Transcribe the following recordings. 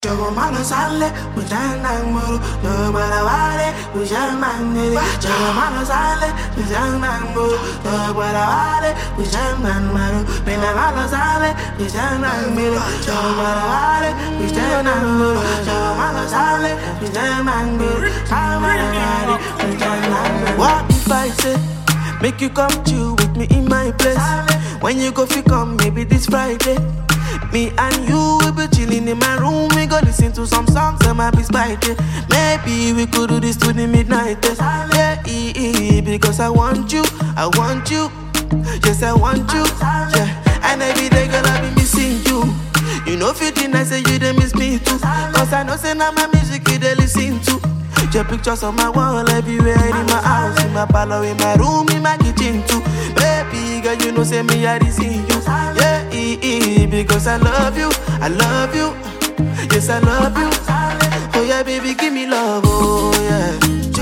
Jogo malo sale, mujang muru, no barawale, mujang manere. Jogo malo sale, mujang muru, no barawale, mujang maru. Pena malo sale, mujang muru, jogo barawale, mujang muru. Jogo malo sale, mujang muru, samarare, mujang muru. What if I say, make you come chill with me in my place? When you go fi come, maybe this Friday. Me and you will be chilling in my room. We go listen to some songs that might be spicy. Maybe we could do this to the midnight test. Yeah, because I want you, yes I want you. Yeah, and every day girl I be missing you. You know 15 I say you they miss me too. Cause I know say now my music you they listen to. Your pictures on my wall everywhere, in my house, in my parlor, in my room, in my kitchen too. Baby girl, you know say me I see you. Yeah, because I love you, yes I love you. Oh yeah, baby, give me love, oh yeah.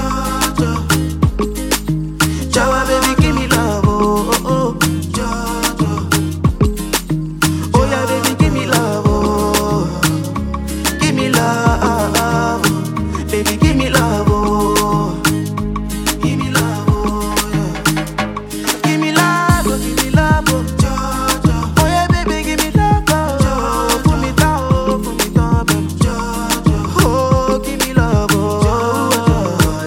Jawa, baby, give me love, oh oh. Oh yeah, baby, give me love, oh. Give me love, baby, give me love, oh. Give me love, oh yeah. Give me love, oh, give me love, oh. Oh yeah, baby, give me love, oh. Put me down, baby. Oh, give me love, oh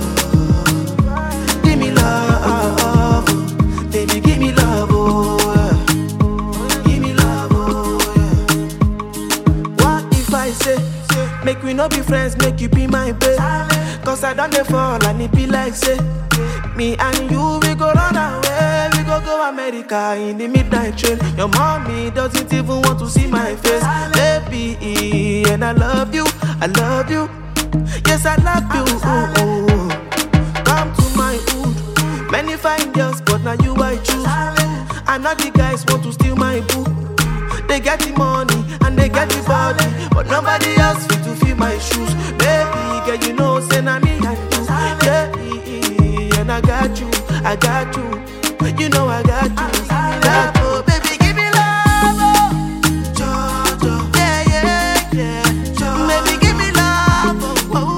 yeah. Give me love, baby, give me love, oh yeah. Give me love, oh yeah. What if I say, make we no be friends, make you be my babe? Cause I done dey fall and it be like say, me and you we go run away, we go America in the midnight train. Your mommy doesn't even want to see my face, baby, and I love you, yes I love you. Ooh, ooh. Come to my hood, many fine girls, but now you I choose. And now the guys want to steal my boo. They get the money and they get the body, but nobody else fit to fill my shoes. Baby, girl, you know, say na me and you. Yeah, and I got you. You know I got you. Oh, baby, give me love, oh. Yeah. Baby, give me love, oh.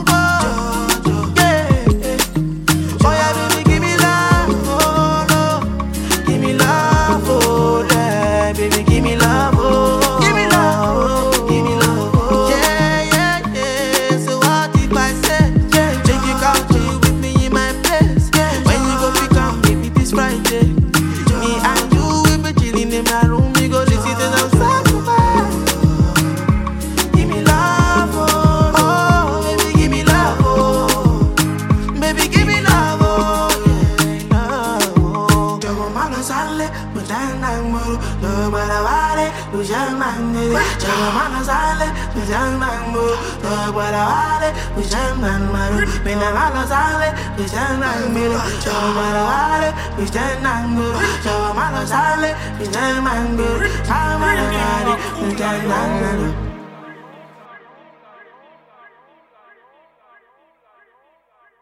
Yeah. Oh yeah, baby, give me love, oh no. Give me love, oh yeah, baby, give me love, oh. Give me love, give me love, oh. Yeah. So what if I say, take you come chill with me in my place? When you go pick up, maybe this Friday. Me and you will be chilling in my room. We go listen to some sacrifice. Give me love, oh. Baby, give me love, oh. Baby, give me love, oh. Yeah, love, oh. Jogo malo sale, mujang muru, no barawale, mujang manere. Jogo malo sale, mujang muru, no barawale, mujang maru. Pena malo sale, mujang muru, jogo barawale, mujang muru. Jogo malo sale, mujang muru, samarare, mujang muru.